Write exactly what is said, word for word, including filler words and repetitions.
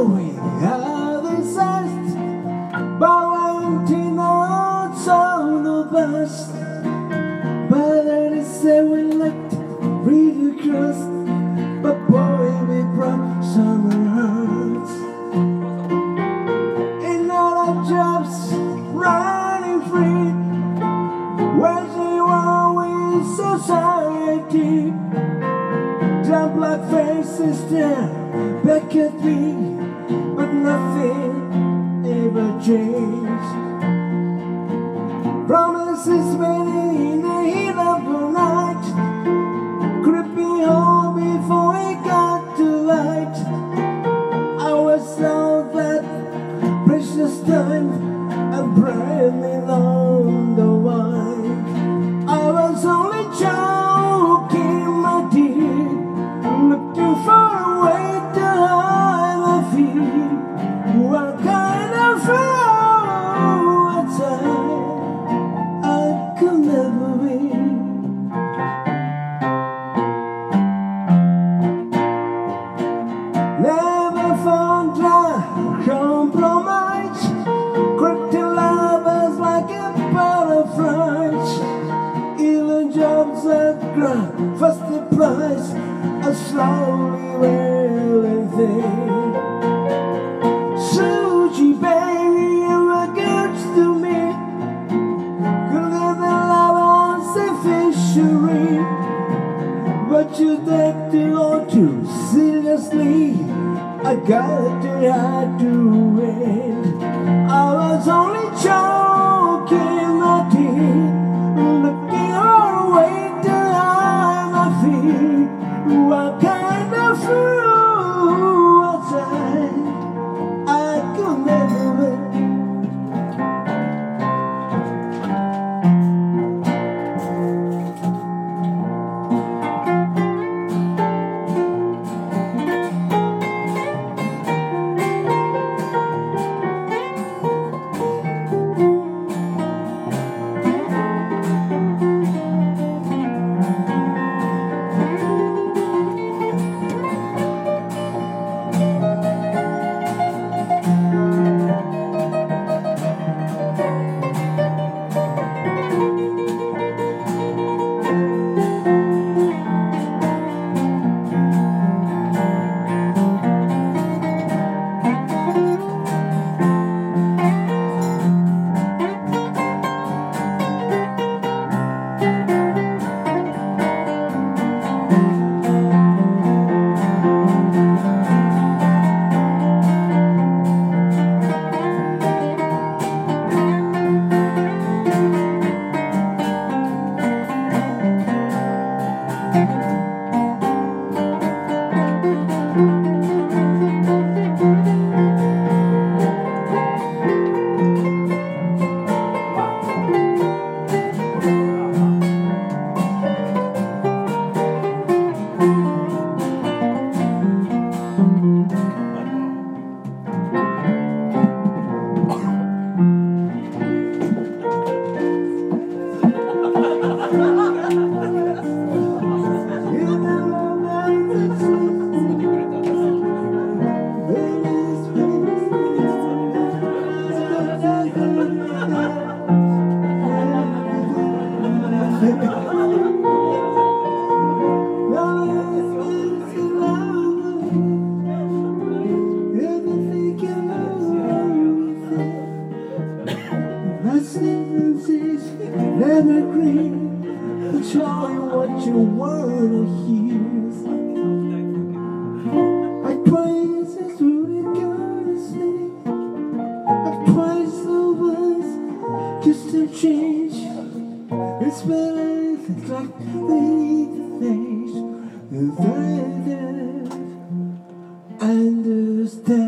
we have exist, Valentino's on the best. But they say we looked really close, but boy, we broke some hearts. In all our jobs, running free, waging war with society. Jump like faces stare back at me, but nothing ever changed. Promises made in the heat of the night, creeping home before we got to light. I was so glad, precious time, and bravely on the wine. I was only joking, my dear, looking for a way to hide my fear. What kind of fool was I? I could never be. Never found dry compromise, correcting lovers like a butterflies. Even jobs that grind first the price, a slowly wearing thing. Suji, baby, you were good to me. Could get the love on the fishery, but you take the all too seriously. I got to have to win. I was only joking, my dear, looking all the way to hide my fear. What kind of fool was I? I could never win. Never agree, but tell you what you wanna hear. I praise it through the courtesy. I praise the words, just to change. It's better if it's like the face, the understand.